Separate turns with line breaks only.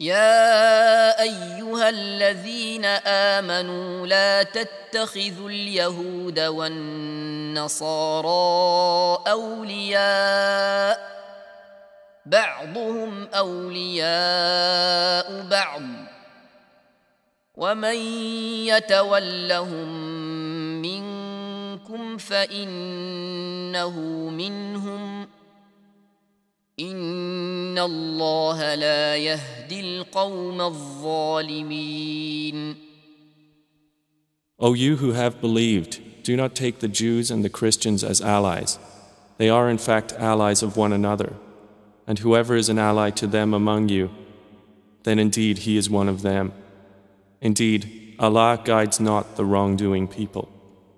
يا أيها الذين آمنوا لا تتخذوا اليهود والنصارى أولياء بعضهم أولياء بعض ومن يتولهم منكم فإنه منهم إن الله لا يهدي القوم الظالمين.
O you who have believed, do not take the Jews and the Christians as allies. They are in fact allies of one another. And whoever is an ally to them among you, then indeed he is one of them. Indeed, Allah guides not the wrongdoing people.